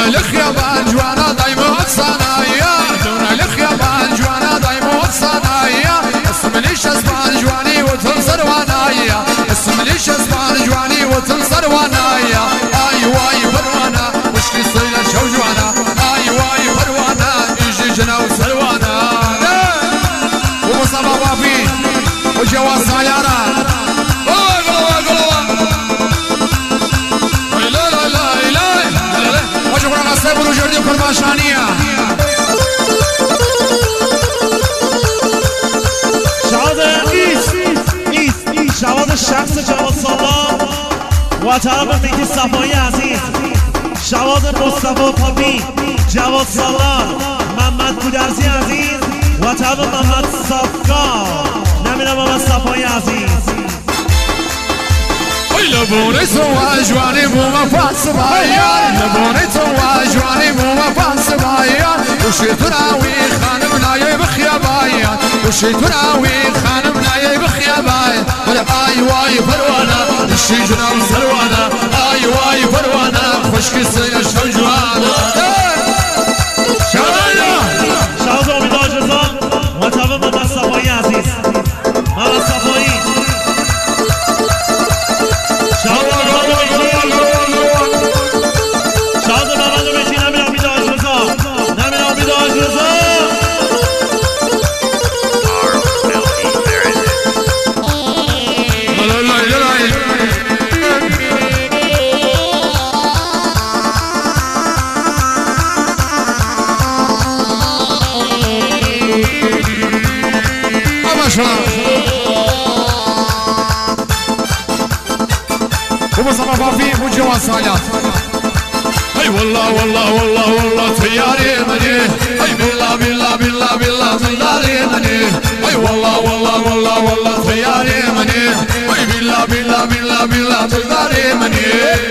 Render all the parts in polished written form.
الخيابان جوانا دايما صنايا دون الخيابان جوانا دايما صنايا اسم ليش اسبان جواني وتنصر وانايا اسم ليش اسبان جواني وتنصر وانايا اي واي فروانا وش يصير شو جوانا اي واي فروانا يجي جنا وسلوانا ومصطفى وافي وجواز سيارة سيبرو جردي فرماشانية شعاد إيس شعاد الشخص جواد صلاح وطرف مهدی صفایی عزیز شعاد مصطفى پاپی جواد صلاح محمد گودرزی عزیز و طرف محمد صفا نمیدونم محمد صفایی عزیز لبوني سوا جواني مو مفاس بايا لبوني سوا جواني مو مفاس بايا وشي تراوي خانم نايب خيابايا وشي تراوي خانم نايب خيابايا ولا اي واي فروانا الشي جنا وسلوانا اي واي فروانا خشكي سيا شو جوانا شايا شاوز امیدوار جزا مطابق محمد صفایی عزیز محمد صفایی ومصطفى فافي وجواز سالات اي والله والله والله والله تياري مني اي بالله بالله بالله بالله تياري مني اي والله والله والله والله تياري مني اي بالله بالله بالله بالله تياري مني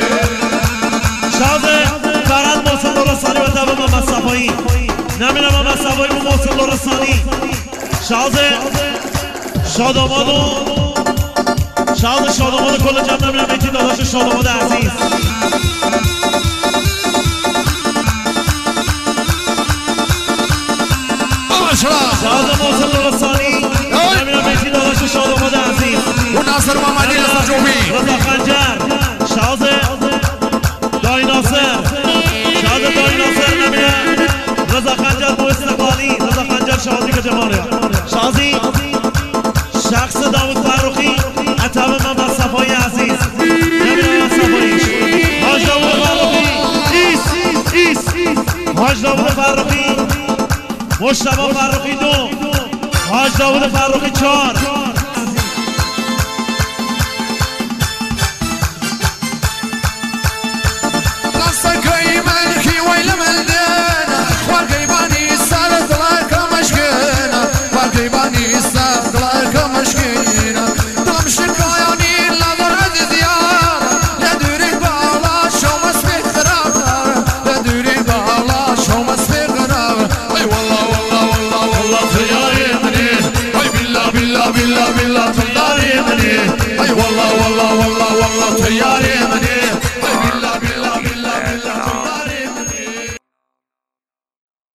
شازه فراد موصل رسانی و تابع محمد صفایی نمیدونم محمد صفایی و موصل رسانی شازه شادامادو شاداماد کل جمع نمیدونم ایتی داداش شاداماد عزیز شازه موصل رسانی نمیدونم ایتی داداش شاداماد عزیز و ناصر محمدی نصرجوبی رضا خنجر شازه دای ناصر شازه دای ناصر نمیدونم رضا خنجر بو استقلالی رضا خنجر شازی که جماله شازی شخص داود فروخی اتابع محمد صفایی عزیز نمیدونم محمد صفایی حاج داود فروخی ایس حاج داود فروخی مشتبه فروخی 2 حاج داود فروخی 4